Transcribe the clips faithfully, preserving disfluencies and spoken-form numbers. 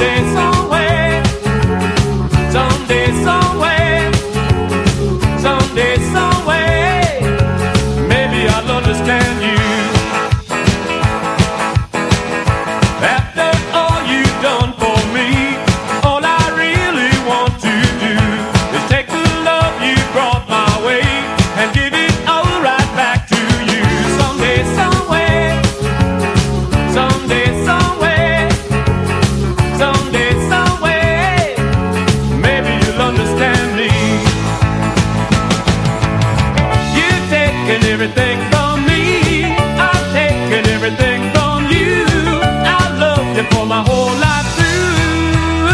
Everything from me, I've taken everything from you. I love you for my whole life through.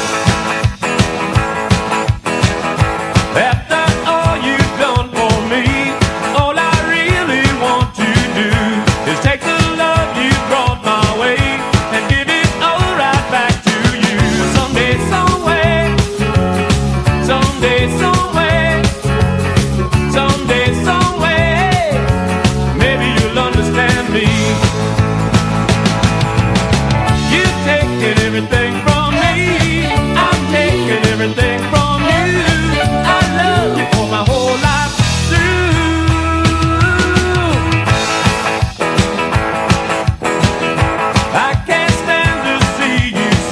After all you've done for me, all I really want to do is take the love you brought my way and give it all right back to you. Someday, some way, someday, some way, someday, some way. Understand me. You've taken everything